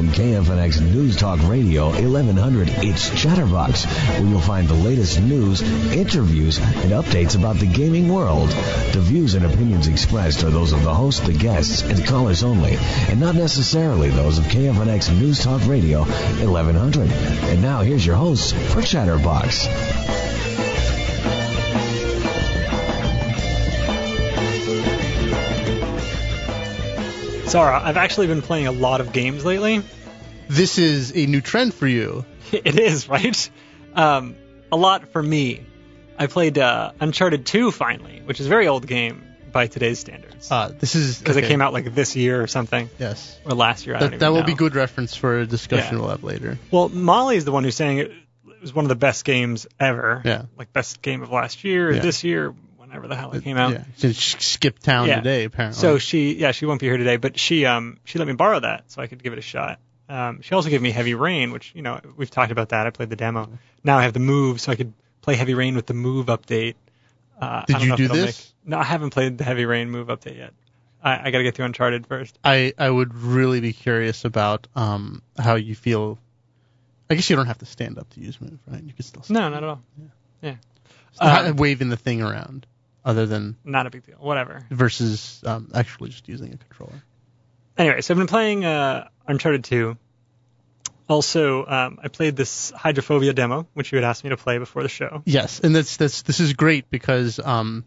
From KFNX News Talk Radio 1100, it's Chatterbox, where you'll find the latest news, interviews, and updates about the gaming world. The views and opinions expressed are those of the host, the guests, and callers only, and not necessarily those of KFNX News Talk Radio 1100. And now here's your host for Chatterbox. Zara, I've actually been playing a lot of games lately. This is a new trend for you. It is, right? A lot for me. I played Uncharted 2 finally, which is a very old game by today's standards. This is because it came out like this year or something. Yes. Or last year. I don't even know. That will be good reference for a discussion we'll have later. Well, Molly is the one who's saying it was one of the best games ever. Yeah. Like best game of last year, or this year, whenever the hell it came out. Yeah. She skipped town today, apparently. So she won't be here today, but she let me borrow that so I could give it a shot. She also gave me Heavy Rain, which, you know, we've talked about that. I played the demo. Now I have the Move, so I could play Heavy Rain with the Move update. Did you do this? No, I haven't played the Heavy Rain Move update yet. I got to get through Uncharted first. I would really be curious about how you feel. I guess you don't have to stand up to use Move, right? You can still stand No, not at all. Yeah. Not waving the thing around, other than... Not a big deal. Whatever. Versus actually just using a controller. Anyway, so I've been playing Uncharted 2. Also, I played this Hydrophobia demo, which you had asked me to play before the show. Yes, and this is great because when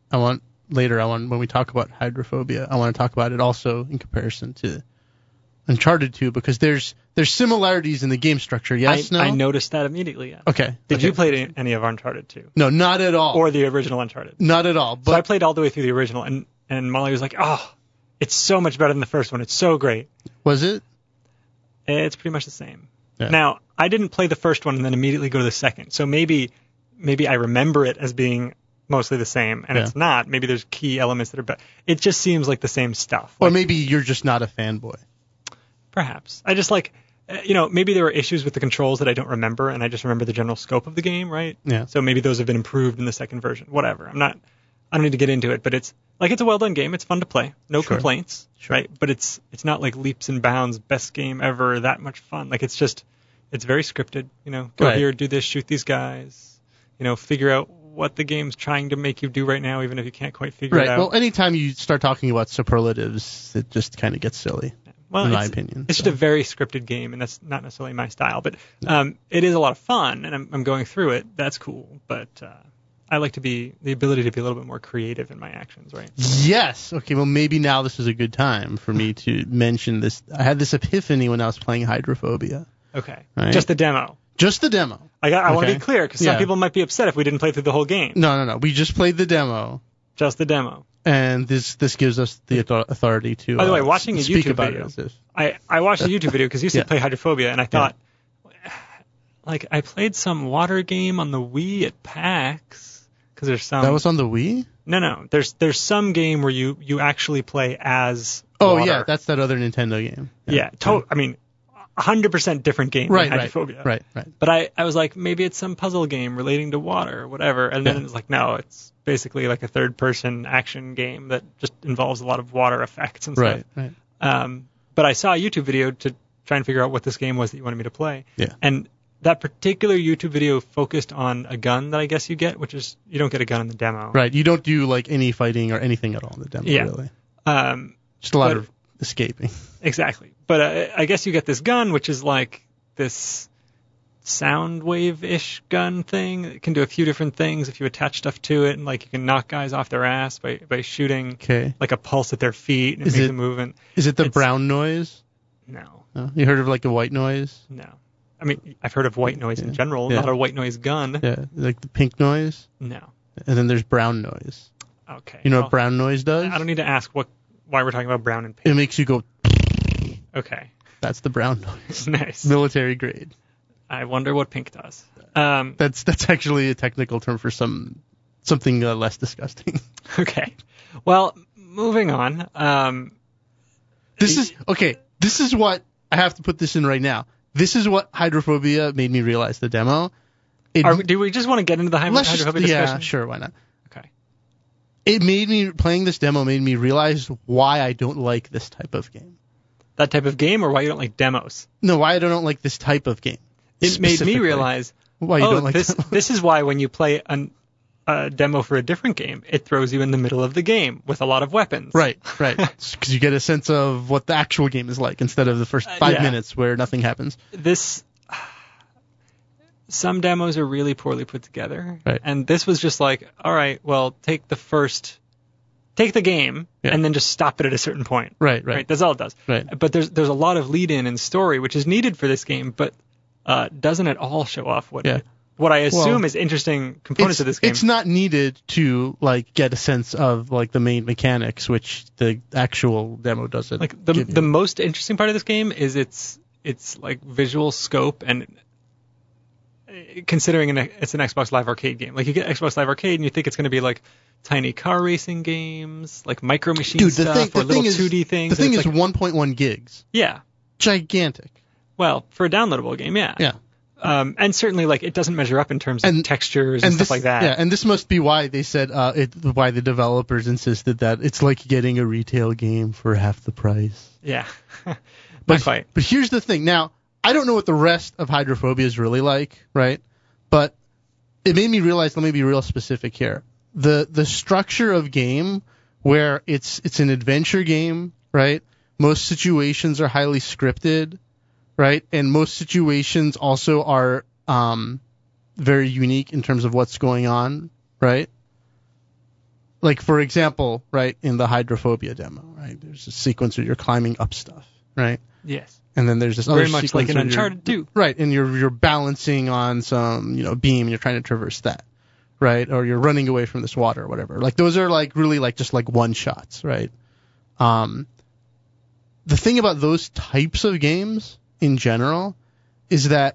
we talk about Hydrophobia, I want to talk about it also in comparison to Uncharted 2 because there's similarities in the game structure. Yes, no? I noticed that immediately. Yeah. Okay. Did you play any of Uncharted 2? No, not at all. Or the original Uncharted? Not at all. But so I played all the way through the original, and Molly was like, "Oh, it's so much better than the first one. It's so great." Was it? It's pretty much the same. Yeah. Now, I didn't play the first one and then immediately go to the second, so maybe I remember it as being mostly the same, and it's not. Maybe there's key elements that are better. It just seems like the same stuff. Or maybe you're just not a fanboy. Perhaps. I just like, maybe there were issues with the controls that I don't remember, and I just remember the general scope of the game, right? Yeah. So maybe those have been improved in the second version. Whatever. I don't need to get into it, but it's a well-done game. It's fun to play. No complaints, right? But it's not like leaps and bounds, best game ever, that much fun. Like, it's very scripted, go here, do this, shoot these guys, figure out what the game's trying to make you do right now, even if you can't quite figure it out. Right. Well, anytime you start talking about superlatives, it just kind of gets silly, in my opinion. It's just a very scripted game, and that's not necessarily my style. But it is a lot of fun, and I'm going through it. That's cool. But I like the ability to be a little bit more creative in my actions, right? Yes. Okay, well, maybe now this is a good time for me to mention this. I had this epiphany when I was playing Hydrophobia. Okay. Right? Just the demo. Just the demo. I want to be clear, because some people might be upset if we didn't play through the whole game. No. We just played the demo. Just the demo. And this gives us the authority to By the way, watching a speak YouTube about video, it. I watched a YouTube video because you said play Hydrophobia, and I thought, like, I played some water game on the Wii at PAX, because there's some... That was on the Wii? No. There's some game where you actually play as Oh, water. yeah, that's that other Nintendo game. Yeah, I mean, 100% different game than Hydrophobia. Right. But I was like, maybe it's some puzzle game relating to water or whatever, and then it's like, no, it's basically like a third-person action game that just involves a lot of water effects and stuff. Right. But I saw a YouTube video to try and figure out what this game was that you wanted me to play. Yeah. And that particular YouTube video focused on a gun that I guess you get, which is you don't get a gun in the demo. Right. You don't do like any fighting or anything at all in the demo, really. Just a lot of escaping. Exactly. But I guess you get this gun, which is like this sound wave-ish gun thing. It can do a few different things if you attach stuff to it, and like you can knock guys off their ass by shooting like a pulse at their feet and it makes them move. And is it the brown noise? No. You heard of like a white noise? No. I mean, I've heard of white noise in general, not a white noise gun. Yeah, like the pink noise? No. And then there's brown noise. Okay. You know what brown noise does? I don't need to ask why we're talking about brown and pink. It makes you go... Okay. That's the brown noise. Nice. Military grade. I wonder what pink does. That's actually a technical term for something less disgusting. Okay. Well, moving on. This is what... I have to put this in right now. This is what Hydrophobia made me realize, the demo. Do we just want to get into the Hydrophobia discussion? Yeah, sure, why not? Okay. Playing this demo made me realize why I don't like this type of game. that type of game, or why you don't like demos? No, why I don't like this type of game. It made me realize, why you don't like this is why when you play a demo for a different game, it throws you in the middle of the game with a lot of weapons. Right. Because you get a sense of what the actual game is like instead of the first 5 minutes where nothing happens. Some demos are really poorly put together. Right. And this was just like, all right, well, take the game and then just stop it at a certain point. Right. That's all it does. Right. But there's a lot of lead-in and story, which is needed for this game, but doesn't at all show off what I assume is interesting components of this game. It's not needed to like get a sense of like the main mechanics, which the actual demo doesn't. Like the most interesting part of this game is its like visual scope, and considering it's an Xbox Live Arcade game. Like you get Xbox Live Arcade and you think it's going to be like tiny car racing games, like Micro Machines stuff, or little 2D things. The thing is 1.1 gigs. Yeah. Gigantic. Well, for a downloadable game, yeah. Yeah. And certainly, like, it doesn't measure up in terms of textures and stuff like that. Yeah, and this must be why they said why the developers insisted that it's like getting a retail game for half the price. Yeah. But here's the thing. Now, I don't know what the rest of Hydrophobia is really like, right? But it made me realize, let me be real specific here. The structure of game where it's an adventure game, right? Most situations are highly scripted, right? And most situations also are very unique in terms of what's going on, right? Like, for example, right, in the Hydrophobia demo, right? There's a sequence where you're climbing up stuff, right? Yes. And then there's this other very much like in Uncharted 2. Right, and you're balancing on some, beam and you're trying to traverse that, right? Or you're running away from this water or whatever. Like, those are like really like just like one shots, right? The thing about those types of games in general is that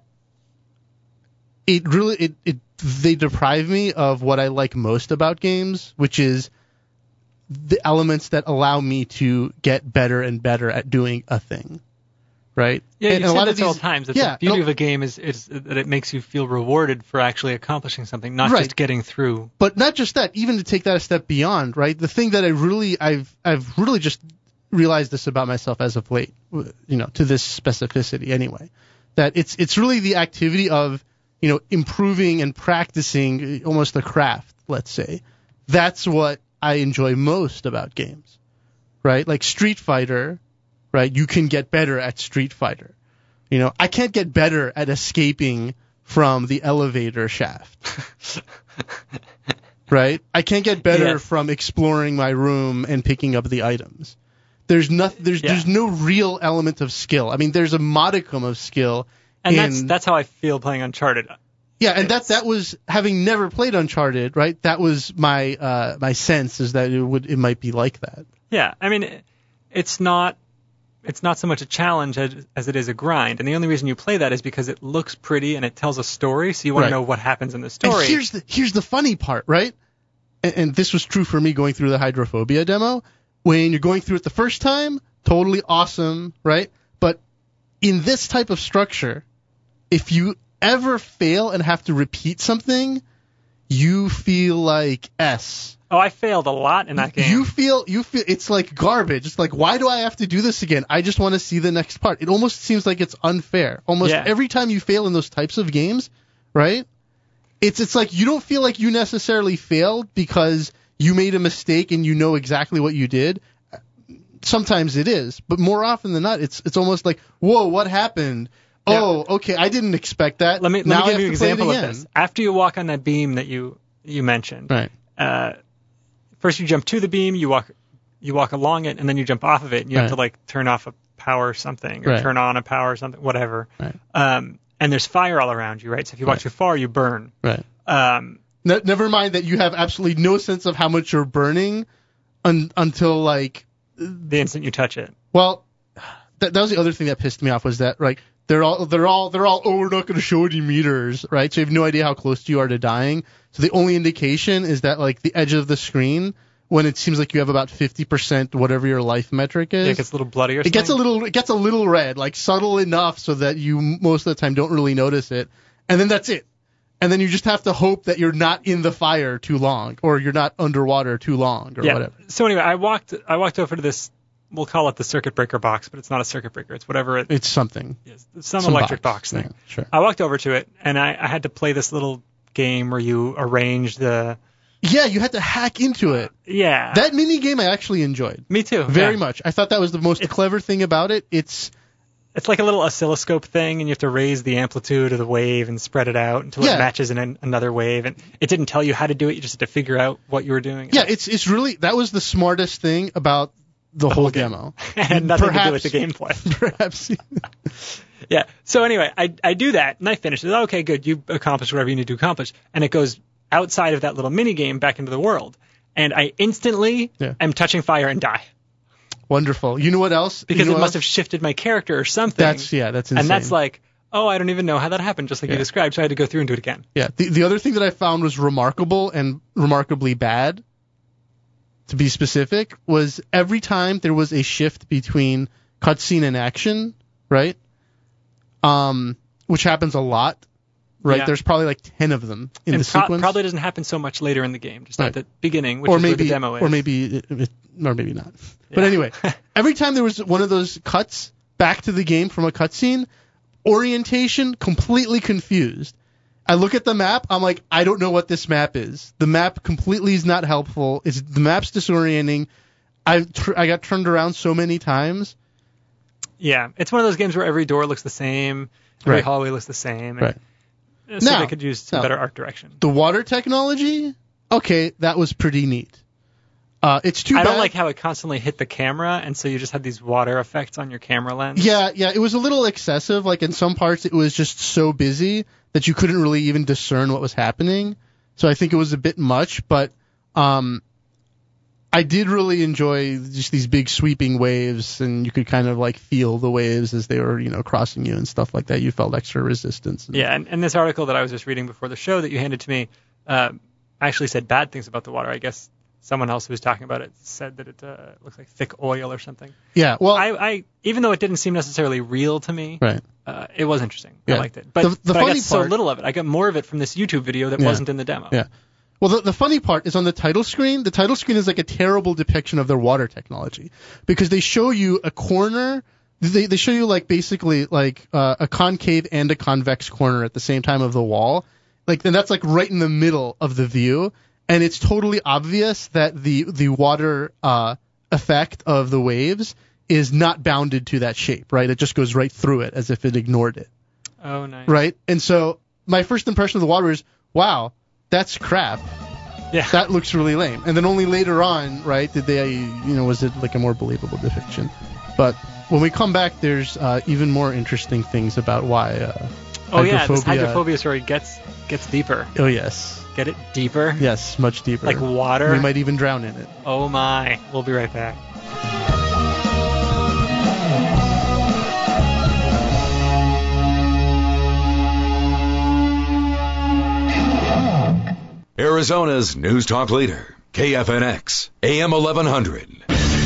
they deprive me of what I like most about games, which is the elements that allow me to get better and better at doing a thing. Right? Yeah, and you say that all times. The beauty of a game is that it makes you feel rewarded for actually accomplishing something, not just getting through. But not just that, even to take that a step beyond, right? The thing that I've really just realized this about myself as of late, to this specificity anyway, that it's really the activity of, improving and practicing almost a craft, let's say. That's what I enjoy most about games, right? Like Street Fighter, right? You can get better at Street Fighter. I can't get better at escaping from the elevator shaft. Right? I can't get better from exploring my room and picking up the items. There's no real element of skill. I mean, there's a modicum of skill. And that's how I feel playing Uncharted. Yeah, and that was, having never played Uncharted, right? That was my my sense, is that it might be like that. Yeah, I mean, it's not so much a challenge as it is a grind. And the only reason you play that is because it looks pretty and it tells a story, so you want to know what happens in the story. And here's the funny part, right? And this was true for me going through the Hydrophobia demo. When you're going through it the first time, totally awesome, right? But in this type of structure, if you ever fail and have to repeat something, you feel like S. Oh, I failed a lot in that game. You feel it's like garbage. It's like, why do I have to do this again? I just want to see the next part. It almost seems like it's unfair. Almost every time you fail in those types of games, right? It's like you don't feel like you necessarily failed because you made a mistake and you know exactly what you did. Sometimes it is, but more often than not, it's almost like, whoa, what happened? Yeah. Oh, okay, I didn't expect that. Let me give you an example of this. After you walk on that beam that you mentioned, right? First you jump to the beam, you walk along it, and then you jump off of it, and you have to like turn off a power or something, or turn on a power or something, whatever. Right. And there's fire all around you, right? So if you walk too far, you burn. Right. Never mind that you have absolutely no sense of how much you're burning until like the instant you touch it. Well, that was the other thing that pissed me off, was that they're all oh, we're not going to show any meters, right? So you have no idea how close you are to dying. So the only indication is that like the edge of the screen, when it seems like you have about 50% whatever your life metric is. It gets a little bloody or something? It gets a little red, like subtle enough so that you most of the time don't really notice it. And then that's it. And then you just have to hope that you're not in the fire too long, or you're not underwater too long, or whatever. So anyway, I walked over to this we'll call it the circuit breaker box, but it's not a circuit breaker. It's whatever it It's something. is. Some electric box thing. Yeah, sure. I walked over to it, and I had to play this little game where you arrange the... Yeah, you had to hack into it. Yeah. That mini game I actually enjoyed. Me too. Very yeah. much. I thought that was the most clever thing about it. It's like a little oscilloscope thing, and you have to raise the amplitude of the wave and spread it out until it matches in another wave. And it didn't tell you how to do it. You just had to figure out what you were doing. Yeah, it's really, that was the smartest thing about the whole demo. It had nothing to do with the gameplay. Perhaps. Yeah. So anyway, I do that, and I finish it. Okay, good. You accomplished whatever you need to accomplish. And it goes outside of that little mini game back into the world. And I instantly am touching fire and die. Wonderful. You know what else? Because it must have shifted my character or something. That's insane. And that's like, oh, I don't even know how that happened, just like you described, so I had to go through and do it again. Yeah. The other thing that I found was remarkable and remarkably bad, to be specific, was every time there was a shift between cutscene and action, right? Which happens a lot, right? Yeah. There's probably like 10 of them in the sequence. Probably doesn't happen so much later in the game, just at the beginning, which is where the demo is. Or maybe not. Yeah. But anyway, every time there was one of those cuts back to the game from a cutscene, orientation completely confused. I look at the map, I'm like, I don't know what this map is. The map completely is not helpful. The map's disorienting. I got turned around so many times. Yeah, it's one of those games where every door looks the same, every hallway looks the same. Right. So they could use some better art direction. The water technology, okay, that was pretty neat. It's too bad. I don't like how it constantly hit the camera, and so you just had these water effects on your camera lens. Yeah, it was a little excessive. Like in some parts, it was just so busy that you couldn't really even discern what was happening. So I think it was a bit much, but I did really enjoy just these big sweeping waves, and you could kind of like feel the waves as they were, crossing you and stuff like that. You felt extra resistance. Yeah, and this article that I was just reading before the show that you handed to me actually said bad things about the water. I guess someone else who was talking about it said that it looks like thick oil or something. Yeah, well, I even though it didn't seem necessarily real to me, right. It was interesting. Yeah. I liked it. But the I funny got so part, little of it. I got more of it from this YouTube video that wasn't in the demo. Yeah. Well, the funny part is on the title screen. The title screen is like a terrible depiction of their water technology because they show you a corner. They show you like basically like a concave and a convex corner at the same time of the wall. And that's like right in the middle of the view. And it's totally obvious that the water effect of the waves is not bounded to that shape, right? It just goes right through it as if it ignored it. Oh, nice. Right? And so my first impression of the water is, wow, that's crap. Yeah. That looks really lame. And then only later on, right, did they, was it like a more believable depiction? But when we come back, there's even more interesting things about why this hydrophobia story gets deeper. Oh, yes. Get it deeper? Yes, much deeper. Like water? We might even drown in it. Oh, my. We'll be right back. Arizona's News Talk leader, KFNX, AM 1100.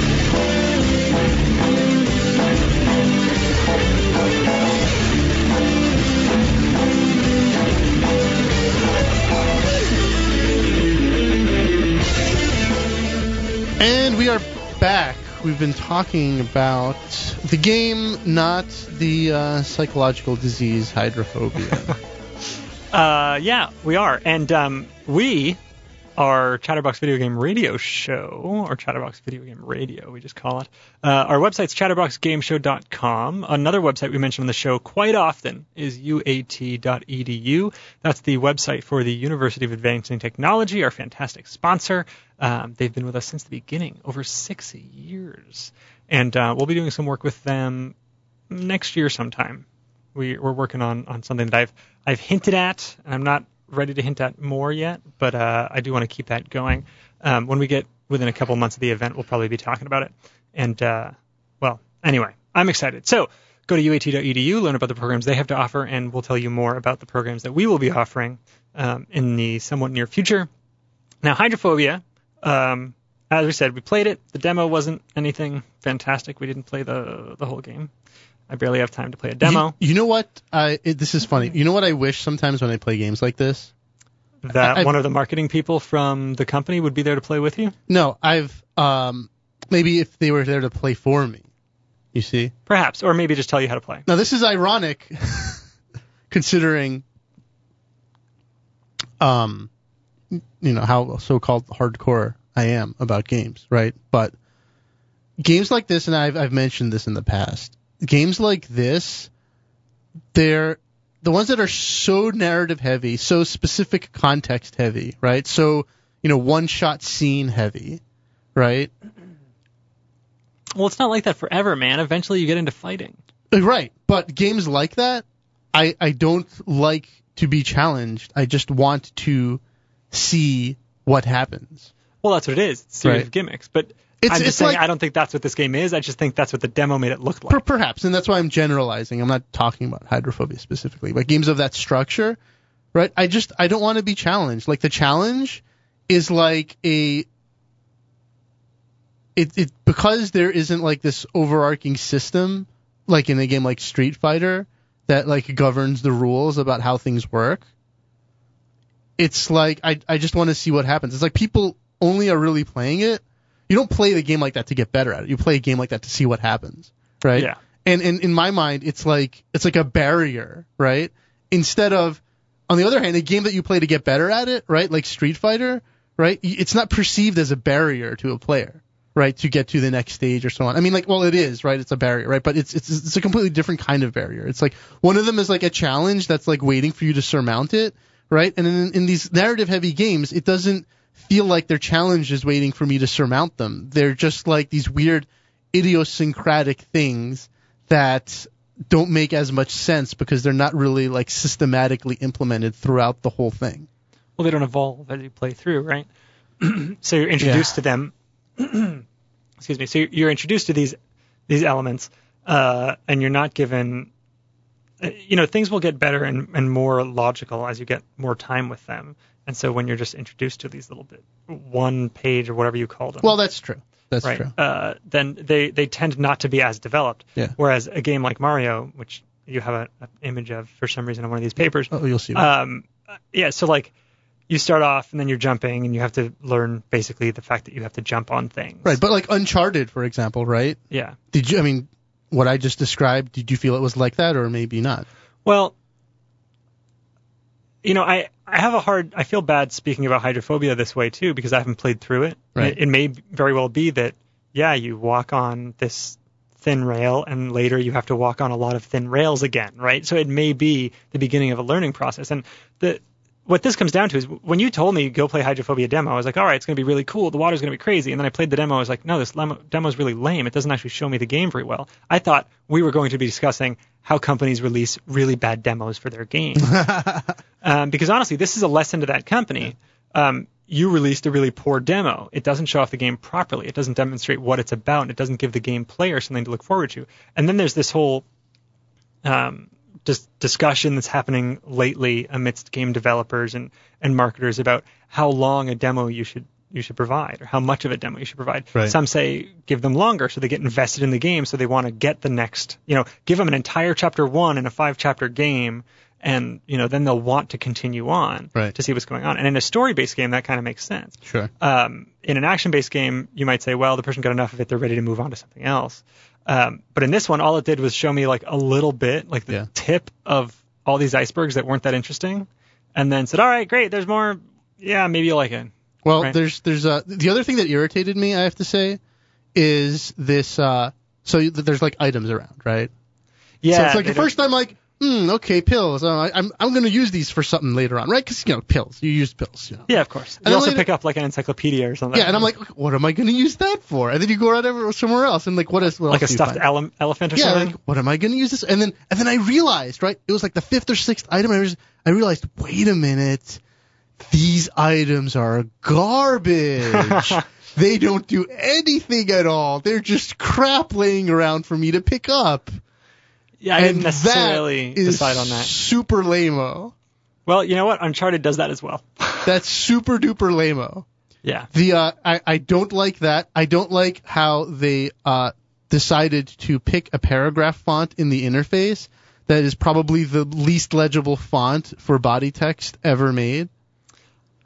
And we are back. We've been talking about the game, not the psychological disease, hydrophobia. Yeah, we are. And we are Chatterbox Video Game Radio Show, or Chatterbox Video Game Radio, we just call it. Our website's chatterboxgameshow.com. Another website we mention on the show quite often is uat.edu. That's the website for the University of Advancing Technology, our fantastic sponsor. They've been with us since the beginning, over 6 years. And we'll be doing some work with them next year sometime. We're working on something that I've hinted at, and I'm not ready to hint at more yet, but I do want to keep that going. When we get within a couple months of the event, we'll probably be talking about it. And, anyway, I'm excited. So go to uat.edu, learn about the programs they have to offer, and we'll tell you more about the programs that we will be offering in the somewhat near future. Now, hydrophobia, as we said, we played it. The demo wasn't anything fantastic. We didn't play the whole game. I barely have time to play a demo. You know what? This is funny. You know what I wish sometimes when I play games like this? That one of the marketing people from the company would be there to play with you? No, I've maybe if they were there to play for me, you see? Perhaps, or maybe just tell you how to play. Now, this is ironic, considering, how so-called hardcore I am about games, right? But games like this, and I've mentioned this in the past, games like this, they're the ones that are so narrative heavy, so specific context heavy, right? So, one-shot scene heavy, right? Well, it's not like that forever, man. Eventually you get into fighting. Right, but games like that, I don't like to be challenged. I just want to see what happens. Well, that's what it is. It's a series of gimmicks. But I'm just saying, like, I don't think that's what this game is. I just think that's what the demo made it look like. Perhaps, and that's why I'm generalizing. I'm not talking about Hydrophobia specifically, but games of that structure, right? I don't want to be challenged. Like, the challenge is like because there isn't like this overarching system, like in a game like Street Fighter, that like governs the rules about how things work. It's like, I just want to see what happens. It's like people only are really playing it. You don't play the game like that to get better at it. You play a game like that to see what happens, right? Yeah. And in my mind, it's like a barrier, right? Instead of, on the other hand, a game that you play to get better at it, right? Like Street Fighter, right? It's not perceived as a barrier to a player, right? To get to the next stage or so on. I mean, like, well, it is, right? It's a barrier, right? But it's a completely different kind of barrier. It's like, one of them is like a challenge that's like waiting for you to surmount it, right? And in these narrative-heavy games, it doesn't feel like their challenge is waiting for me to surmount them. They're just like these weird idiosyncratic things that don't make as much sense because they're not really like systematically implemented throughout the whole thing. Well, they don't evolve as you play through, right? So you're introduced to them. Excuse me. So you're introduced to these elements, and you're not given. Things will get better and more logical as you get more time with them. And so when you're just introduced to these little bit, one page or whatever you call them. Well, that's true. That's right? true. Then they tend not to be as developed. Yeah. Whereas a game like Mario, which you have an image of for some reason on one of these papers. Oh, you'll see. That. So like you start off and then you're jumping and you have to learn basically the fact that you have to jump on things. Right. But like Uncharted, for example, right? Yeah. What I just described, did you feel it was like that or maybe not? Well, I feel bad speaking about Hydrophobia this way too because I haven't played through it. Right. It may very well be that, you walk on this thin rail and later you have to walk on a lot of thin rails again, right? So it may be the beginning of a learning process. And what this comes down to is when you told me go play Hydrophobia demo, I was like, all right, it's going to be really cool. The water's going to be crazy. And then I played the demo. I was like, no, this demo is really lame. It doesn't actually show me the game very well. I thought we were going to be discussing how companies release really bad demos for their games. Because honestly, this is a lesson to that company. You released a really poor demo. It doesn't show off the game properly. It doesn't demonstrate what it's about. And it doesn't give the game player something to look forward to. And then there's this whole discussion that's happening lately amidst game developers and marketers about how long a demo you should provide or how much of a demo you should provide. Right. Some say give them longer so they get invested in the game so they want to get the next, give them an entire chapter 1 in a 5-chapter game and, then they'll want to continue on to see what's going on. And in a story-based game, that kind of makes sense. Sure. In an action-based game, you might say, well, the person got enough of it, they're ready to move on to something else. But in this one, all it did was show me like a little bit, like the tip of all these icebergs that weren't that interesting, and then said, all right, great, there's more. Yeah, maybe you'll like it. Well, right? there's the other thing that irritated me, I have to say, is this. So there's like items around, right? Yeah. So it's like the first time, like, okay, pills. I'm going to use these for something later on, right? Because pills. You use pills. Yeah, of course. You also pick up like an encyclopedia or something. Yeah, and I'm like, what am I going to use that for? And then you go around somewhere else, and like, what like else a stuffed elephant or something. Yeah, like, what am I going to use this? And then I realized, right? It was like the 5th or 6th item. I realized, wait a minute, these items are garbage. They don't do anything at all. They're just crap laying around for me to pick up. Yeah, I didn't necessarily decide on that. Super lame-o. Well, you know what? Uncharted does that as well. That's super duper lame-o. Yeah. I don't like that. I don't like how they decided to pick a paragraph font in the interface that is probably the least legible font for body text ever made.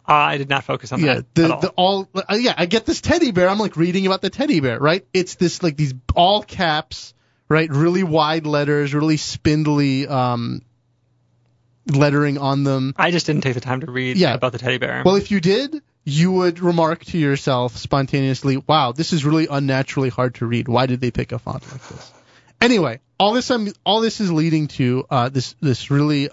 I did not focus on that at all. I get this teddy bear. I'm like reading about the teddy bear, right? It's this like these all caps, right? Really wide letters, really spindly lettering on them. I just didn't take the time to read about the teddy bear. Well, if you did, you would remark to yourself spontaneously, wow, this is really unnaturally hard to read. Why did they pick a font like this? Anyway, all this is leading to this really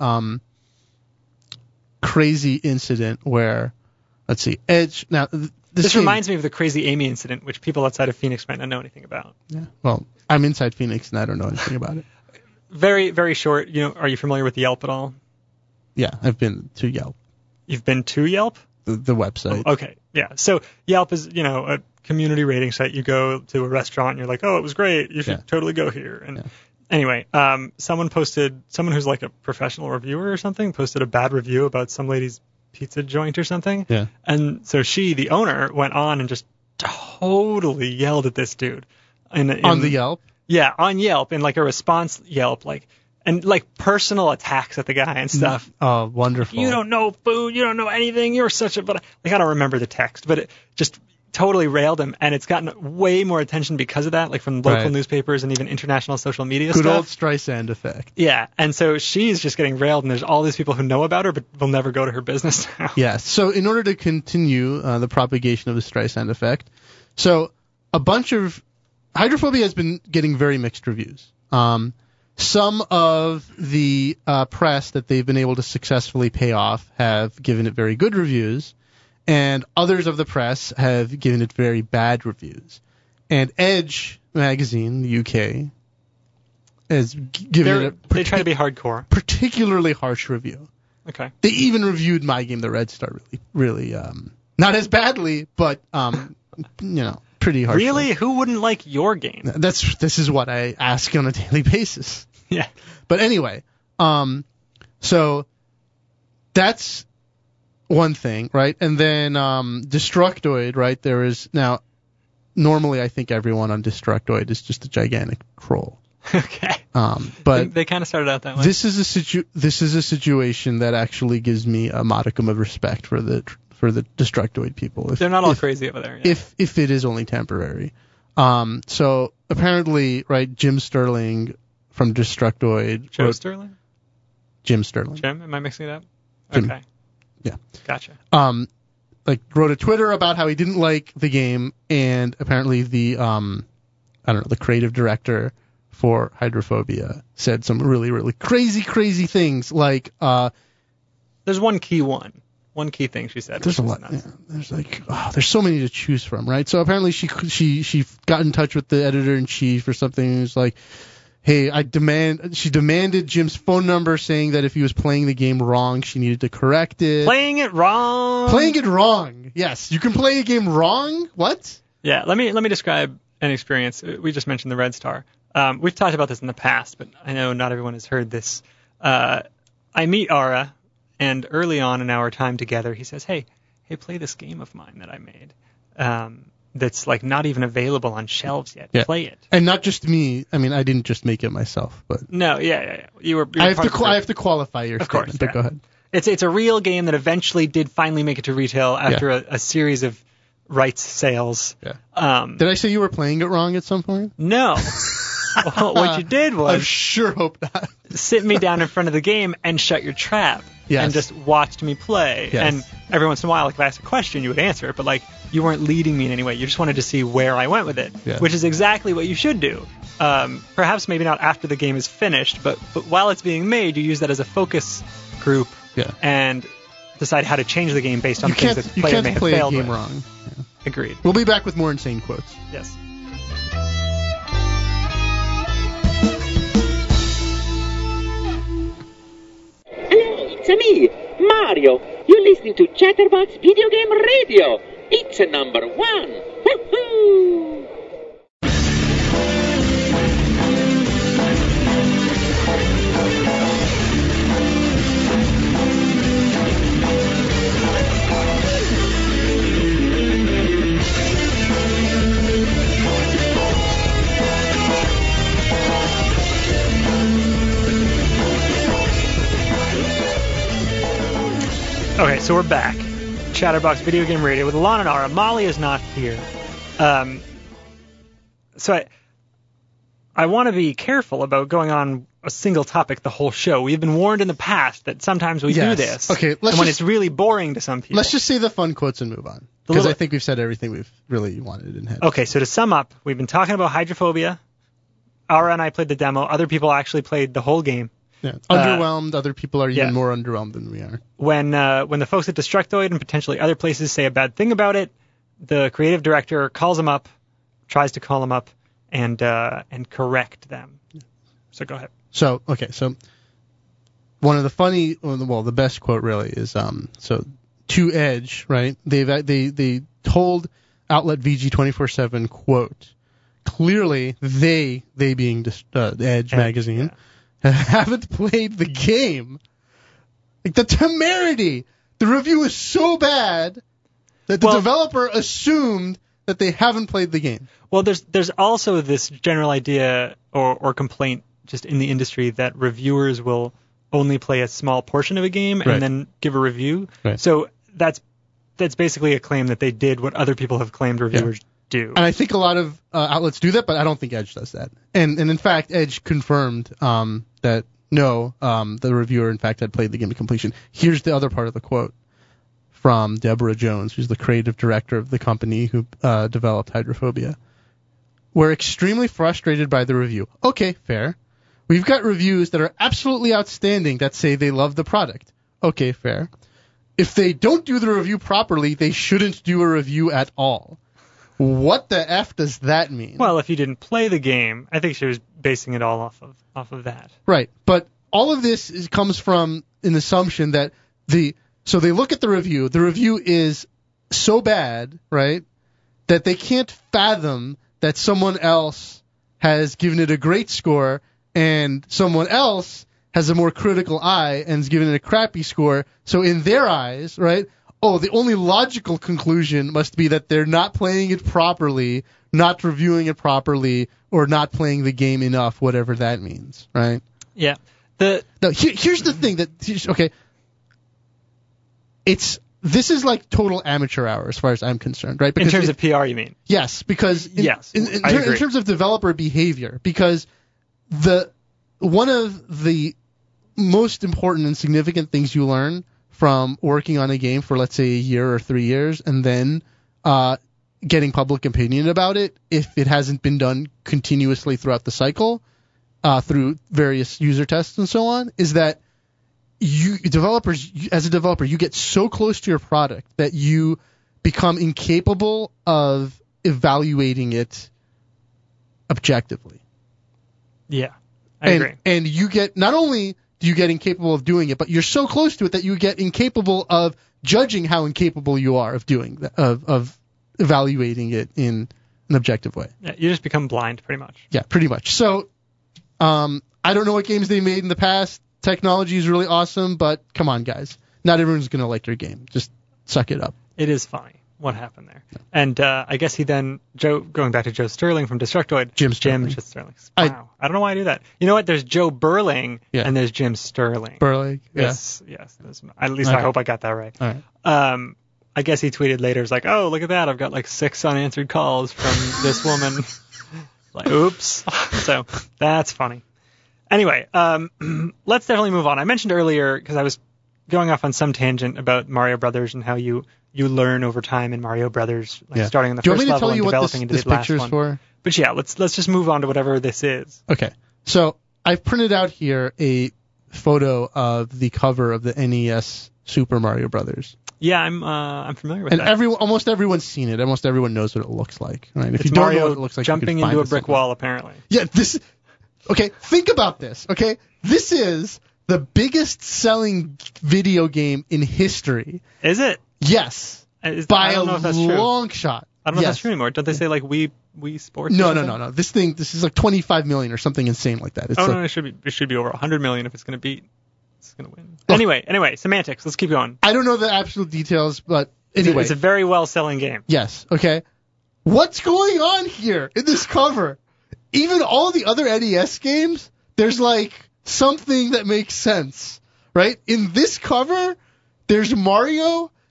crazy incident where, let's see, Edge. Now, this reminds me of the crazy Amy incident, which people outside of Phoenix might not know anything about. Yeah, well, I'm inside Phoenix and I don't know anything about it. Very, very short. Are you familiar with Yelp at all? Yeah, I've been to Yelp. You've been to Yelp? The website. Oh, okay, yeah. So Yelp is, a community rating site. You go to a restaurant and you're like, oh, it was great. You should totally go here. And anyway, someone who's like a professional reviewer or something, posted a bad review about some lady's pizza joint or something. Yeah. And so the owner, went on and just totally yelled at this dude. On the Yelp? Yeah, on Yelp, in like a response Yelp, and personal attacks at the guy and stuff. Oh, wonderful. You don't know food. You don't know anything. You're such a... But I don't remember the text, but it just totally railed him, and it's gotten way more attention because of that, from local newspapers and even international social media stuff. Good old Streisand effect. Yeah, and so she's just getting railed, and there's all these people who know about her but will never go to her business now. Yes, so in order to continue the propagation of the Streisand effect, so a bunch of... Hydrophobia has been getting very mixed reviews. Some of the press that they've been able to successfully pay off have given it very good reviews, and others of the press have given it very bad reviews. And Edge magazine, the UK, has given it they try to be hardcore. Particularly harsh review. Okay. They even reviewed my game, the Red Star, really not as badly, but pretty harsh. Really? Who wouldn't like your game? This is what I ask on a daily basis. Yeah. But anyway, so that's one thing, right? And then Destructoid, right? There is now. Normally, I think everyone on Destructoid is just a gigantic troll. Okay. But they kind of started out that way. This is a situation that actually gives me a modicum of respect for the Destructoid people. They're not all crazy over there. Yeah. If it is only temporary. So apparently, right, Jim Sterling from Destructoid. Sterling? Jim Sterling. Jim? Am I mixing it up? Jim. Okay. Yeah. Gotcha. Wrote a Twitter about how he didn't like the game, and apparently the the creative director for Hydrophobia said some really, really crazy things, like there's one key thing she said. There's a lot. Yeah, there's so many to choose from, right? So apparently she got in touch with the editor in chief or something, and was like, hey, she demanded Jim's phone number, saying that if he was playing the game wrong, she needed to correct it. Playing it wrong. Yes, you can play a game wrong. What? Yeah, let me describe an experience. We just mentioned the Red Star. We've talked about this in the past, but I know not everyone has heard this. I meet Ara, and early on in our time together, he says, hey, play this game of mine that I made. That's not even available on shelves yet. Yeah. Play it. And not just me. I mean, I didn't just make it myself, but no, yeah. You were. I have to qualify your statement. Course, but go ahead. It's a real game that eventually did finally make it to retail after a series of rights sales. Yeah. Did I say you were playing it wrong at some point? No. What you did was... I sure hope not. Sit me down in front of the game and shut your trap. Yes. And just watched me play. Yes. And every once in a while, if I asked a question, you would answer it. But, you weren't leading me in any way. You just wanted to see where I went with it. Yeah. Which is exactly what you should do. Perhaps maybe not after the game is finished, but while it's being made, you use that as a focus group. Yeah. And decide how to change the game based on things that the player may have failed with. You can't play a game wrong. Yeah. Agreed. We'll be back with more insane quotes. Yes. It's me, Mario. You're listening to Chatterbox Video Game Radio. It's number one. Woohoo! Okay, so we're back. Chatterbox Video Game Radio with Alon and Ara. Molly is not here. So I want to be careful about going on a single topic the whole show. We've been warned in the past that sometimes we do this. Okay, when it's really boring to some people. Let's just say the fun quotes and move on. Because I think we've said everything we've really wanted and had. Okay, so to sum up, we've been talking about Hydrophobia. Ara and I played the demo. Other people actually played the whole game. Yeah. Underwhelmed. Other people are even more underwhelmed than we are. When the folks at Destructoid and potentially other places say a bad thing about it, the creative director calls them up, tries to call them up, and correct them. So go ahead. So one of the best quote really is to Edge, right? They told outlet VG247 quote, clearly they being Edge magazine haven't played the game. Like the temerity, the review is so bad that the developer assumed that they haven't played the game. Well, there's also this general idea or complaint just in the industry that reviewers will only play a small portion of a game and then give a review. Right. So that's basically a claim that they did what other people have claimed reviewers do. And I think a lot of outlets do that, but I don't think Edge does that. And in fact, Edge confirmed that no, the reviewer in fact had played the game to completion. Here's the other part of the quote from Deborah Jones, who's the creative director of the company who developed Hydrophobia. We're extremely frustrated by the review. Okay, fair. We've got reviews that are absolutely outstanding that say they love the product. Okay, fair. If they don't do the review properly, they shouldn't do a review at all. What the F does that mean? Well, if you didn't play the game, I think she was basing it all off of that. Right, but all of this comes from an assumption that so they look at the review. The review is so bad, right, that they can't fathom that someone else has given it a great score and someone else has a more critical eye and has given it a crappy score. So in their eyes, right, the only logical conclusion must be that they're not playing it properly, not reviewing it properly, or not playing the game enough, whatever that means, right? Yeah. Here's the thing this is like total amateur hour as far as I'm concerned, right? Because in terms of PR, you mean? Yes, because in terms of developer behavior, because one of the most important and significant things you learn from working on a game for, let's say, a year or 3 years, and then getting public opinion about it, if it hasn't been done continuously throughout the cycle, through various user tests and so on, is that as a developer, you get so close to your product that you become incapable of evaluating it objectively. Yeah, I agree. And you get, not only do you get incapable of doing it, but you're so close to it that you get incapable of judging how incapable you are of doing that, of evaluating it in an objective way. Yeah, you just become blind, pretty much. Yeah, pretty much. So, I don't know what games they made in the past. Technology is really awesome, but come on, guys. Not everyone's going to like your game. Just suck it up. It is funny what happened there. Yeah. And I guess going back to Joe Sterling from Destructoid. Jim Sterling. Wow. I don't know why I do that. You know what? There's Joe Burling and there's Jim Sterling. Burling, yes. At least I hope I got that right. All right. I guess he tweeted later, it's like, oh, look at that. I've got like 6 unanswered calls from this woman. Like, oops. So that's funny. Anyway, let's definitely move on. I mentioned earlier, because I was going off on some tangent about Mario Brothers and how you learn over time in Mario Brothers, starting on the first level and developing into the last one. For? But yeah, let's just move on to whatever this is. Okay. So I've printed out here a photo of the cover of the NES Super Mario Brothers. Yeah, I'm familiar with that. And almost everyone's seen it. Almost everyone knows what it looks like. Right? If it's you don't Mario know what it looks like, jumping into a brick wall, apparently. Yeah, okay, think about this, okay? This is the biggest selling video game in history. Is it? Yes. By a long shot. I don't know if that's true anymore. Don't they say like Wii Sports? No. This is like 25 million or something insane like that. It should be over 100 million if it's going to beat. It's going to win. Anyway, semantics. Let's keep going. I don't know the absolute details, but anyway. It's a very well-selling game. Yes, okay. What's going on here in this cover? Even all the other NES games, there's like something that makes sense, right? In this cover, there's Mario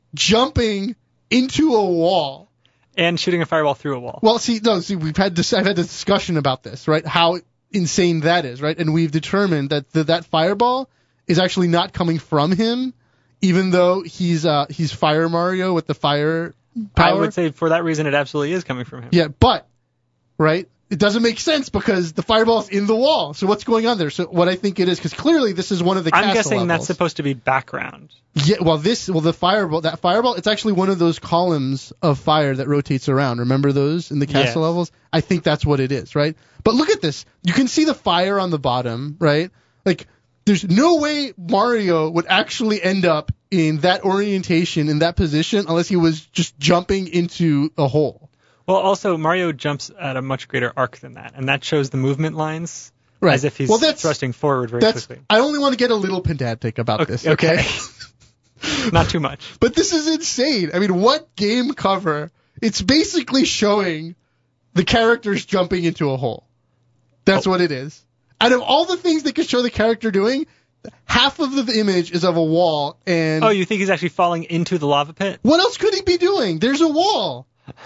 jumping into a wall. And shooting a fireball through a wall. Well, I've had this discussion about this, right? How insane that is, right? And we've determined that that fireball is actually not coming from him, even though he's Fire Mario with the fire power. I would say for that reason it absolutely is coming from him. Yeah, but, right? It doesn't make sense because the fireball's in the wall. So what's going on there? So what I think it is, because clearly this is one of the castle I'm guessing levels. that's supposed to be background. Yeah, the fireball, it's actually one of those columns of fire that rotates around. Remember those in the castle levels? I think that's what it is, right? But look at this. You can see the fire on the bottom, right? Like, there's no way Mario would actually end up in that orientation, in that position, unless he was just jumping into a hole. Well, also, Mario jumps at a much greater arc than that, and that shows the movement lines Right. as if he's thrusting forward very quickly. I only want to get a little pedantic about this, okay? Not too much. But this is insane. I mean, what game cover? It's basically showing the characters jumping into a hole. That's what it is. Out of all the things they could show the character doing, half of the image is of a wall, and... Oh, you think he's actually falling into the lava pit? What else could he be doing? There's a wall.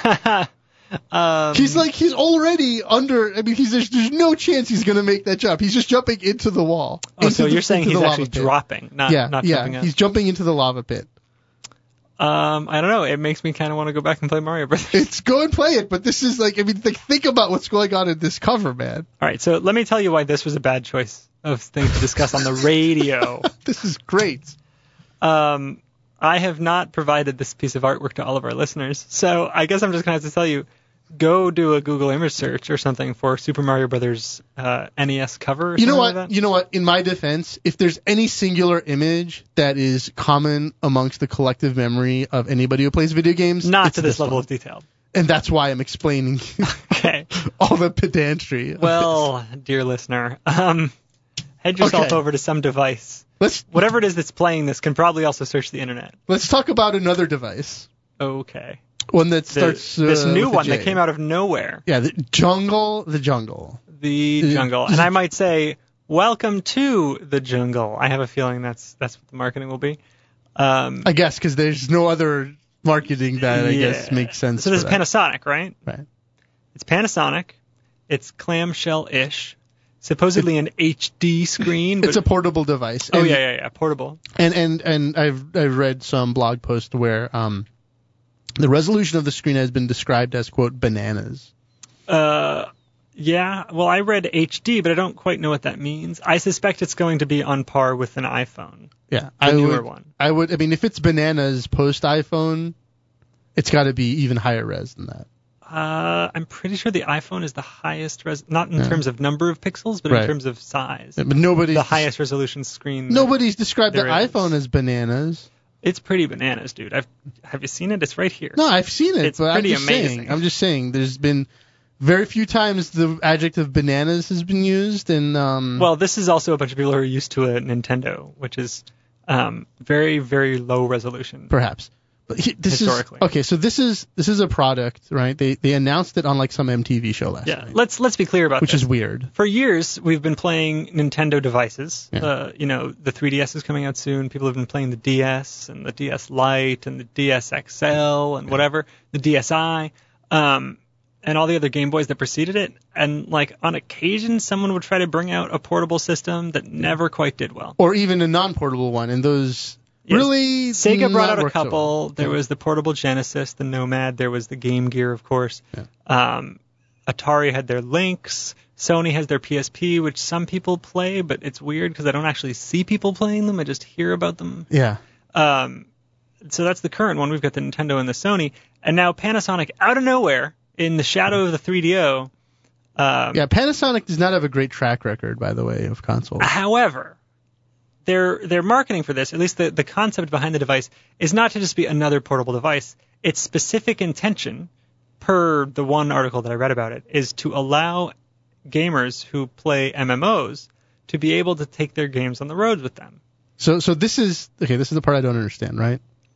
He's already under. I mean, there's no chance he's going to make that jump. He's just jumping into the wall. Oh, so you're saying he's actually dropping, not jumping up. He's jumping into the lava pit. I don't know. It makes me kind of want to go back and play Mario Brothers. It's go and play it, but this is think about what's going on in this cover, man. All right, so let me tell you why this was a bad choice of things to discuss on the radio. This is great. I have not provided this piece of artwork to all of our listeners, so I guess I'm just going to have to tell you, go do a Google image search or something for Super Mario Brothers NES cover. Or You know what? like that. You know what? In my defense, if there's any singular image that is common amongst the collective memory of anybody who plays video games, not to this level of detail. And that's why I'm explaining Okay. all the pedantry. Well, dear listener, head yourself over to some device. Whatever it is that's playing this can probably also search the internet. Let's talk about another device. Okay. One that starts this new with one a J. that came out of nowhere. Yeah, the jungle. The jungle. And I might say, welcome to the jungle. I have a feeling that's what the marketing will be. I guess, because there's no other marketing that I guess makes sense. So this is Panasonic, right? Right. It's Panasonic. It's clamshell-ish. Supposedly an HD screen. But it's a portable device. Oh, yeah, portable. And I've read some blog post where the resolution of the screen has been described as, quote, bananas. Yeah. Well, I read HD, but I don't quite know what that means. I suspect it's going to be on par with an iPhone. Yeah. The newer one. I mean, if it's bananas post-iPhone, it's got to be even higher res than that. I'm pretty sure the iPhone is the highest not in terms of number of pixels, but in terms of size. Yeah, but nobody's the highest resolution screen. Nobody's described the iPhone as bananas. It's pretty bananas, dude. Have you seen it? It's right here. No, I've seen it. It's but pretty amazing. I'm just saying, there's been very few times the adjective bananas has been used, and well, this is also a bunch of people who are used to a Nintendo, which is very, very low resolution. Perhaps. But historically. So this is a product, right? They announced it on like some MTV show last night. Let's be clear about which this. is weird. For years, we've been playing Nintendo devices. Yeah. The 3DS is coming out soon. People have been playing the DS and the DS Lite and the DS XL and whatever, the DSi, and all the other Game Boys that preceded it. And like on occasion, someone would try to bring out a portable system that never quite did well. Or even a non-portable one, and those. Yes. Really, Sega brought out a couple. So well. There was the portable Genesis, the Nomad. There was the Game Gear, of course. Yeah. Atari had their Lynx. Sony has their PSP, which some people play, but it's weird because I don't actually see people playing them. I just hear about them. Yeah. So that's the current one. We've got the Nintendo and the Sony. And now Panasonic, out of nowhere, in the shadow of the 3DO. Panasonic does not have a great track record, by the way, of consoles. However, their marketing for this, at least the concept behind the device, is not to just be another portable device. Its specific intention, per the one article that I read about it, is to allow gamers who play MMOs to be able to take their games on the road with them. So this is the part I don't understand, right?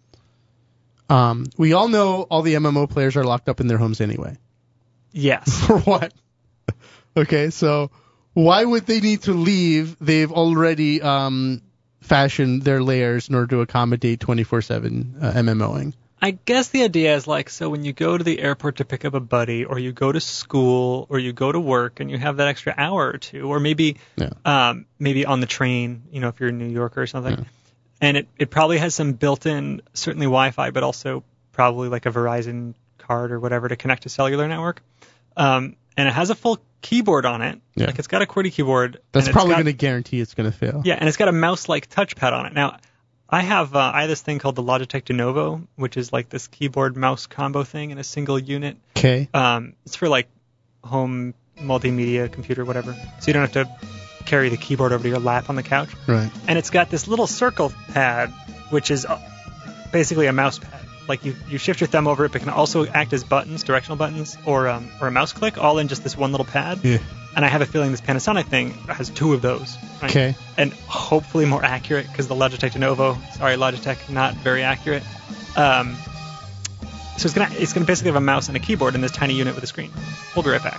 We all know all the MMO players are locked up in their homes anyway. Yes. For what? Okay, so why would they need to leave? They've already fashion their layers in order to accommodate 24/7 MMOing. I guess the idea is like, so when you go to the airport to pick up a buddy, or you go to school, or you go to work, and you have that extra hour or two, or maybe maybe on the train, if you're in New York or something, and it probably has some built-in, certainly Wi-Fi, but also probably like a Verizon card or whatever to connect to cellular network. And it has a full keyboard on it. Yeah. Like it's got a QWERTY keyboard. That's probably going to guarantee it's going to fail. Yeah, and it's got a mouse-like touchpad on it. Now, I have this thing called the Logitech Denuvo, which is like this keyboard-mouse combo thing in a single unit. Okay. It's for like home multimedia computer, whatever. So you don't have to carry the keyboard over to your lap on the couch. Right. And it's got this little circle pad, which is basically a mouse pad. Like you shift your thumb over it, but it can also act as buttons, directional buttons, or a mouse click, all in just this one little pad. Yeah. And I have a feling this Panasonic thing has two of those. Right? Okay. And hopefully more accurate, because the Logitech Denuvo, sorry Logitech, not very accurate. So it's gonna basically have a mouse and a keyboard in this tiny unit with a screen. We'll be right back.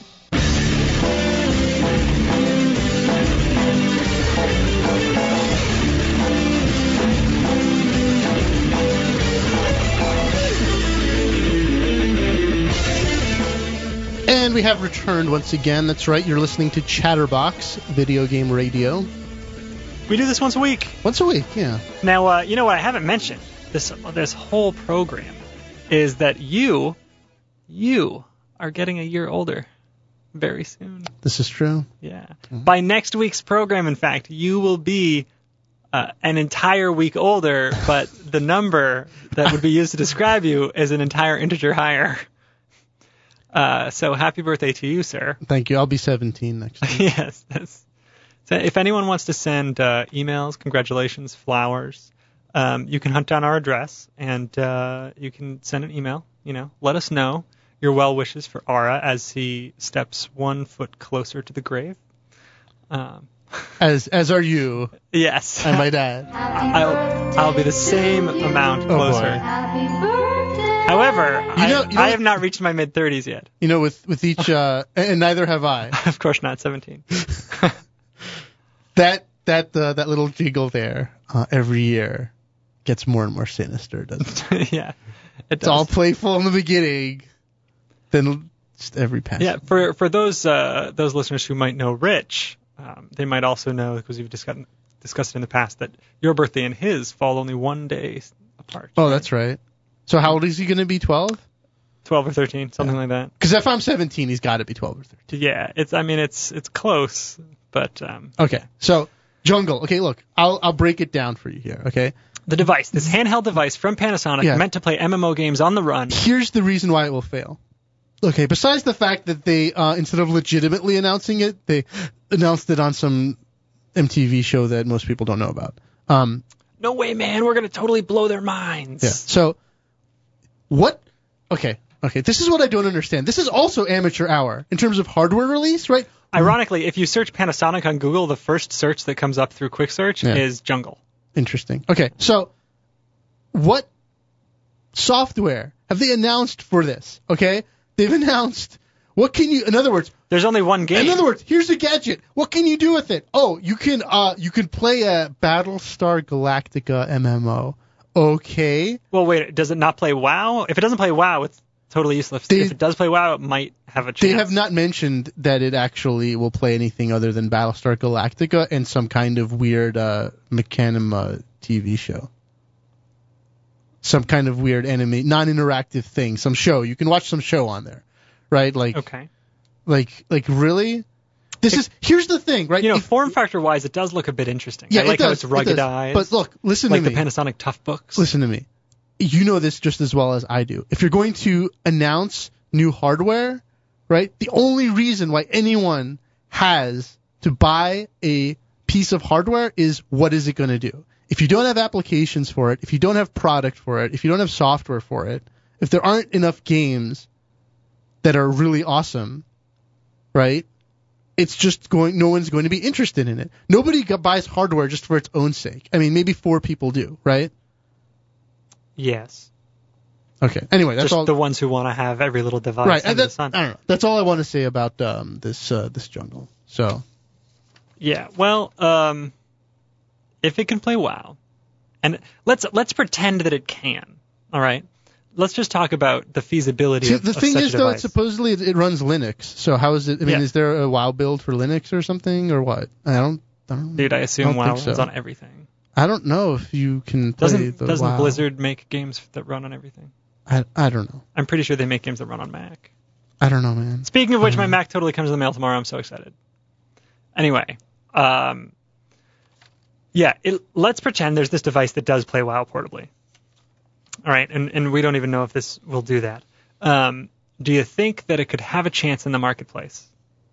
And we have returned once again. That's right. You're listening to Chatterbox Video Game Radio. We do this once a week. Once a week, yeah. Now, what I haven't mentioned, this whole program, is that you are getting a year older very soon. This is true. Yeah. Mm-hmm. By next week's program, in fact, you will be an entire week older, but the number that would be used to describe you is an entire integer higher. So happy birthday to you, sir. Thank you. I'll be 17 next week. Yes. So if anyone wants to send emails, congratulations, flowers, you can hunt down our address and you can send an email. Let us know your well wishes for Ara as he steps 1 foot closer to the grave. As are you. Yes. And my dad. I'll be the same amount closer. However, I have not reached my mid-30s yet. With each, and neither have I. Of course not, 17. That little jiggle there every year gets more and more sinister, doesn't it? Yeah, it's all playful in the beginning, then just every pass. Yeah, for those listeners who might know Rich, they might also know, because we've discussed it in the past, that your birthday and his fall only 1 day apart. Oh, right? That's right. So how old is he going to be? 12? 12 or 13, something like that. Because if I'm 17, he's got to be 12 or 13. Yeah, it's close, but okay. So Jungle. Okay, look, I'll break it down for you here. Okay. The device, this handheld device from Panasonic, meant to play MMO games on the run. Here's the reason why it will fail. Okay, besides the fact that they instead of legitimately announcing it, they announced it on some MTV show that most people don't know about. No way, man! We're gonna totally blow their minds. Yeah. So. What? Okay, this is what I don't understand. This is also amateur hour in terms of hardware release, right? Ironically, if you search Panasonic on Google, the first search that comes up through Quick Search is Jungle. Interesting. Okay, so what software have they announced for this? Okay, they've announced, what can you, in other words, there's only one game. In other words, here's a gadget. What can you do with it? Oh, you can play a Battlestar Galactica MMO. Okay. Well, wait, does it not play WoW? If it doesn't play WoW, it's totally useless. If it does play WoW, it might have a chance. They have not mentioned that it actually will play anything other than Battlestar Galactica and some kind of weird Machinima TV show. Some kind of weird anime, non-interactive thing, some show. You can watch some show on there, right? Okay. Like really? Here's the thing, right? Form factor wise, it does look a bit interesting. Yeah, I like how it's ruggedized. But look, listen to me. Like the Panasonic Tough Books. Listen to me. You know this just as well as I do. If you're going to announce new hardware, right? The only reason why anyone has to buy a piece of hardware is what is it going to do? If you don't have applications for it, if you don't have product for it, if you don't have software for it, if there aren't enough games that are really awesome, right? It's just no one's going to be interested in it. Nobody buys hardware just for its own sake. I mean, maybe 4 people do, right? Yes. Okay. Anyway, that's just all. The ones who want to have every little device. Right. Under the sun. I don't know. That's all I want to say about this Jungle. So. Yeah. Well, if it can play WoW, and let's pretend that it can, all right? Let's just talk about the feasibility of the thing such is, a though, device. supposedly it runs Linux. So how is it? I mean, is there a WoW build for Linux or something, or what? I don't. Dude, I assume WoW think runs so. on everything. I don't know if you can play Doesn't WoW. Blizzard make games that run on everything? I don't know. I'm pretty sure they make games that run on Mac. I don't know, man. Speaking of which, my Mac totally comes in the mail tomorrow. I'm so excited. Anyway, let's pretend there's this device that does play WoW portably. All right, and we don't even know if this will do that. Do you think that it could have a chance in the marketplace?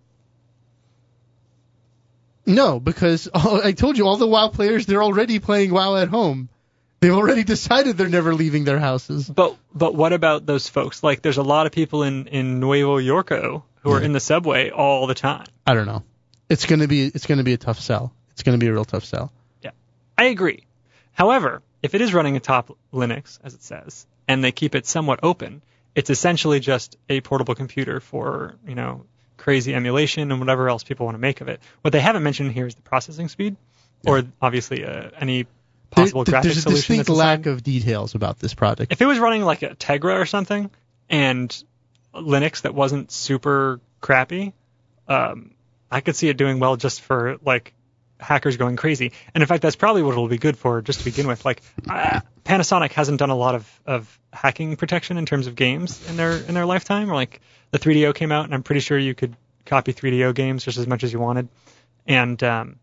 No, because I told you, all the WoW players, they're already playing WoW at home. They've already decided they're never leaving their houses. But what about those folks? Like, there's a lot of people in Nuevo Yorko who are in the subway all the time. I don't know. It's gonna be a tough sell. It's gonna be a real tough sell. Yeah, I agree. However, if it is running atop Linux, as it says, and they keep it somewhat open, it's essentially just a portable computer for, crazy emulation and whatever else people want to make of it. What they haven't mentioned here is the processing speed, or obviously any possible graphics There's a solution. distinct lack of details about this project. If it was running like a Tegra or something, and Linux that wasn't super crappy, I could see it doing well just for like hackers going crazy. And in fact, that's probably what it'll be good for just to begin with. Like Panasonic hasn't done a lot of hacking protection in terms of games in their lifetime. Or like the 3DO came out, and I'm pretty sure you could copy 3DO games just as much as you wanted. And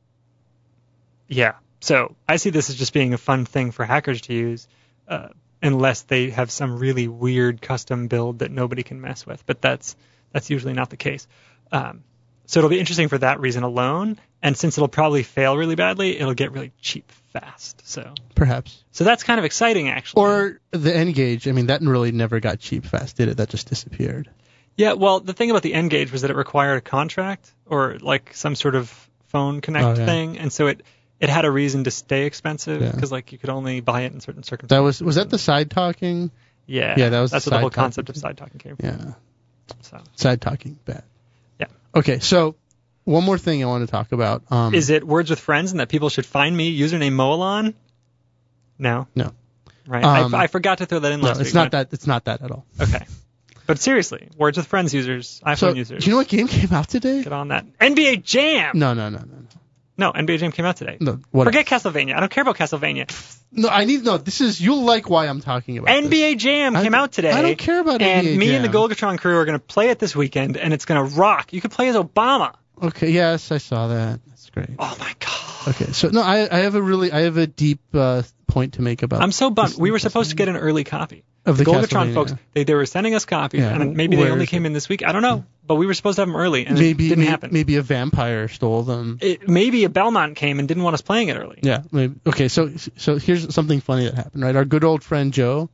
so I see this as just being a fun thing for hackers to use, unless they have some really weird custom build that nobody can mess with. But that's usually not the case. So it'll be interesting for that reason alone. And since it'll probably fail really badly, it'll get really cheap fast. So Perhaps. So that's kind of exciting, actually. Or the N-Gage. I mean, that really never got cheap fast, did it? That just disappeared. Yeah, well, the thing about the N-Gage was that it required a contract or like some sort of phone connect thing. And so it had a reason to stay expensive because like you could only buy it in certain circumstances. Was that the side talking? Yeah. Yeah, that's where the whole concept of side talking came from. Yeah. So. Side talking, bad. Yeah. Okay, so one more thing I want to talk about. Is it Words with Friends and that people should find me, username Moalon? No. Right. I forgot to throw that in last week. It's not that. It's not that at all. Okay. But seriously, Words with Friends users, iPhone users. Do you know what game came out today? Get on that. NBA Jam! No. No, NBA Jam came out today. No, what Forget Castlevania. I don't care about Castlevania. You'll like why I'm talking about NBA Jam came out today. I don't care about NBA Jam. And me and the Golgatron crew are going to play it this weekend, and it's going to rock. You could play as Obama. Okay, yes, I saw that. That's great. Oh, my God. Okay, so, no, I have a deep point to make about I'm so bummed. We were supposed to get an early copy. Of the Golgatron folks, they were sending us copies, and maybe they only came in this week. I don't know, but we were supposed to have them early, and it didn't happen. Maybe a vampire stole them. Maybe a Belmont came and didn't want us playing it early. Yeah. Maybe. Okay, so here's something funny that happened, right? Our good old friend Joe.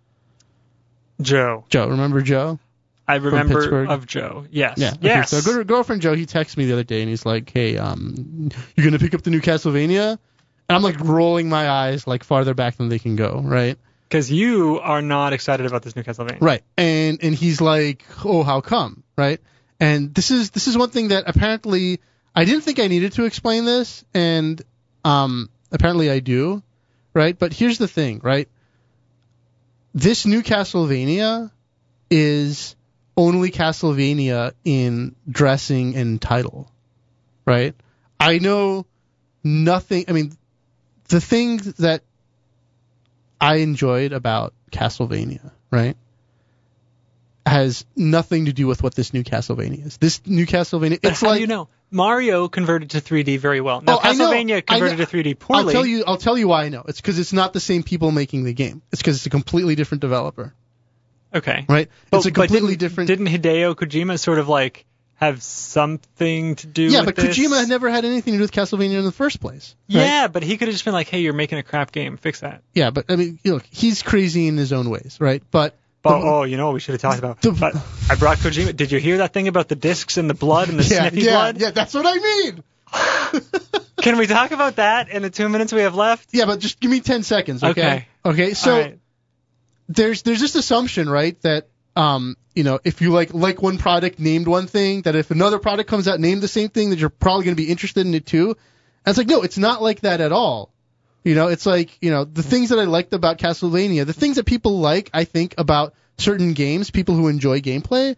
Remember Joe? I remember of Joe. Yes. Yeah. Okay, yes. So our girlfriend Joe, he texted me the other day, and he's like, "Hey, you gonna pick up the new Castlevania?" And I'm like rolling my eyes like farther back than they can go, right? Because you are not excited about this new Castlevania. Right. And he's like, "Oh, how come?" Right? And this is one thing that apparently I didn't think I needed to explain this, and apparently I do, right? But here's the thing, right? This new Castlevania is only Castlevania in dressing and title, right? I know nothing. I mean, the thing that I enjoyed about Castlevania, right, has nothing to do with what this new Castlevania is. This new Castlevania, but how do you know? Mario converted to 3D very well. Now Castlevania converted to 3D poorly. I'll tell you why I know. It's because it's not the same people making the game. It's because it's a completely different developer. Okay. Right? It's a completely different... Didn't Hideo Kojima sort of like have something to do with this? Yeah, but Kojima had never had anything to do with Castlevania in the first place. Right? Yeah, but he could have just been like, hey, you're making a crap game. Fix that. Yeah, but I mean, look, he's crazy in his own ways, right? But you know what we should have talked about? But I brought Kojima. Did you hear that thing about the discs and the blood and the sniffy blood? Yeah, that's what I mean. Can we talk about that in the 2 minutes we have left? Yeah, but just give me 10 seconds, okay? Okay, so there's this assumption, right, that if you like one product named one thing, that if another product comes out named the same thing, that you're probably going to be interested in it too. And it's like, no, it's not like that at all, It's like, the things that I liked about Castlevania, the things that people like, I think, about certain games, people who enjoy gameplay,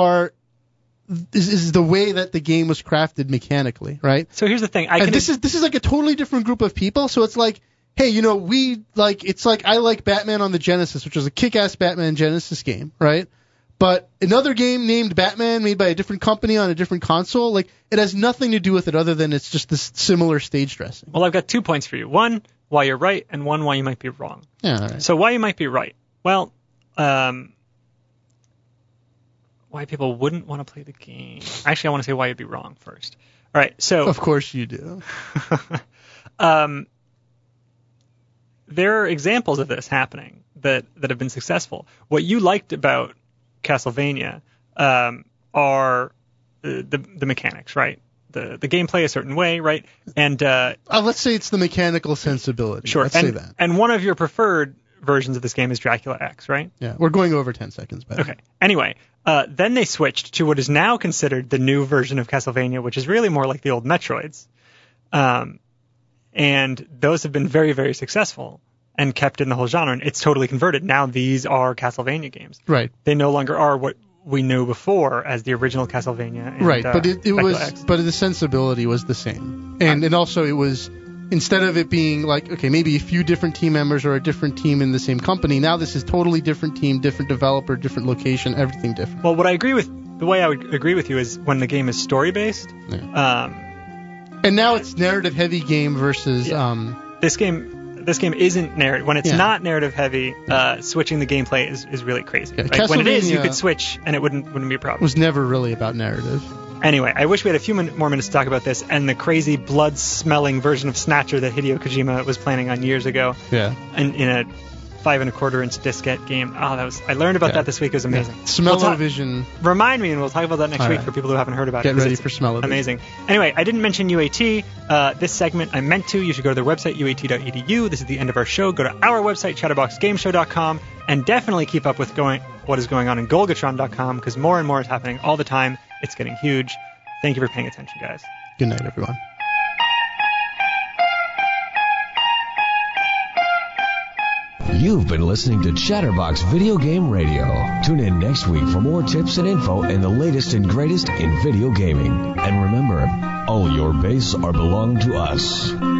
is the way that the game was crafted mechanically, right? So here's the thing. This is like a totally different group of people, so it's like, hey, it's like I like Batman on the Genesis, which was a kick-ass Batman Genesis game, right? But another game named Batman, made by a different company on a different console, like, it has nothing to do with it other than it's just this similar stage dressing. Well, I've got 2 points for you. One, why you're right, and one, why you might be wrong. Yeah, all right. So why you might be right. Well, why people wouldn't want to play the game. Actually, I want to say why you'd be wrong first. All right, so... Of course you do. There are examples of this happening that have been successful. What you liked about Castlevania are the mechanics, right? The gameplay a certain way, right? And let's say it's the mechanical sensibility. Sure. Let's say that. And one of your preferred versions of this game is Dracula X, right? Yeah, we're going over 10 seconds, by the way. Okay. Anyway, then they switched to what is now considered the new version of Castlevania, which is really more like the old Metroids. And those have been very, very successful and kept in the whole genre. And it's totally converted. Now these are Castlevania games. Right. They no longer are what we knew before as the original Castlevania. And, right, but it was, X. but the sensibility was the same. And also it was, instead of it being like, okay, maybe a few different team members or a different team in the same company, now this is totally different team, different developer, different location, everything different. Well, the way I would agree with you is when the game is story-based. Yeah. And now it's narrative-heavy game versus... This game isn't narrative. When it's not narrative-heavy, switching the gameplay is really crazy. Yeah, right? When it is, you could switch, and it wouldn't be a problem. Was never really about narrative. Anyway, I wish we had a few more minutes to talk about this and the crazy blood-smelling version of Snatcher that Hideo Kojima was planning on years ago. Yeah. In a 5.25-inch diskette game. I learned about that this week. It was amazing. Yeah. Smell-O-Vision. Remind me, and we'll talk about that next week for people who haven't heard about it. Get ready for Smell-O-Vision. Amazing. Anyway, I didn't mention UAT. This segment I meant to. You should go to their website, uat.edu. This is the end of our show. Go to our website, chatterboxgameshow.com, and definitely keep up with what is going on in Golgatron.com, because more and more is happening all the time. It's getting huge. Thank you for paying attention, guys. Good night, everyone. You've been listening to Chatterbox Video Game Radio. Tune in next week for more tips and info and the latest and greatest in video gaming. And remember, all your base are belong to us.